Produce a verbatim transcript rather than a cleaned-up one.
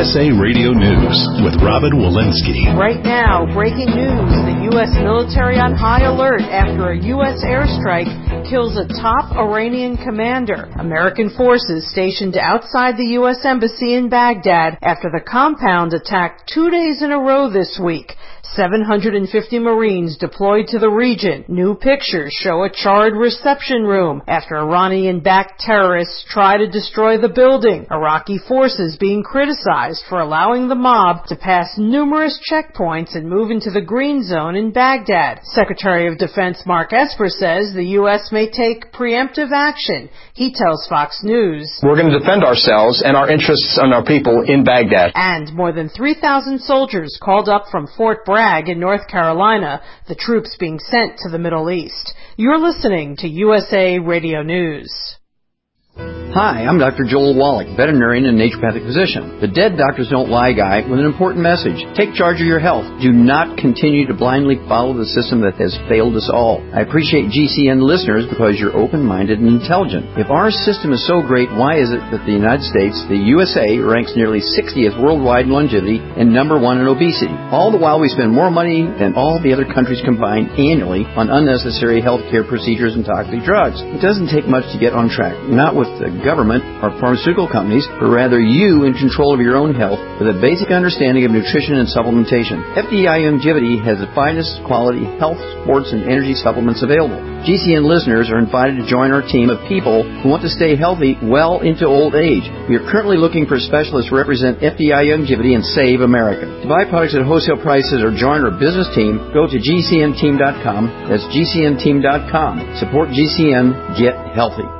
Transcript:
S A Radio News with Robin Walensky. Right now, breaking news. The U S military on high alert after a U S airstrike kills a top Iranian commander. American forces stationed outside the U S Embassy in Baghdad after the compound attacked two days in a row this week. seven hundred fifty Marines deployed to the region. New pictures show a charred reception room after Iranian-backed terrorists try to destroy the building. Iraqi forces being criticized for allowing the mob to pass numerous checkpoints and move into the green zone in Baghdad. Secretary of Defense Mark Esper says the U S may take preemptive action. He tells Fox News, "We're going to defend ourselves and our interests and our people in Baghdad." And more than three thousand soldiers called up from Fort Bragg in North Carolina, the troops being sent to the Middle East. You're listening to U S A Radio News. Hi, I'm Doctor Joel Wallach, veterinarian and naturopathic physician. The Dead Doctors Don't Lie guy with an important message. Take charge of your health. Do not continue to blindly follow the system that has failed us all. I appreciate G C N listeners because you're open-minded and intelligent. If our system is so great, why is it that the United States, the U S A, ranks nearly sixtieth worldwide in longevity and number one in obesity? All the while we spend more money than all the other countries combined annually on unnecessary healthcare procedures and toxic drugs. It doesn't take much to get on track. Not with the government or pharmaceutical companies, but rather you in control of your own health with a basic understanding of nutrition and supplementation. F D I Longevity has the finest quality health, sports, and energy supplements available. G C N listeners are invited to join our team of people who want to stay healthy well into old age. We are currently looking for specialists to represent F D I Longevity and Save America. To buy products at wholesale prices or join our business team, go to G C N team dot com. That's G C N team dot com. Support G C N. Get healthy.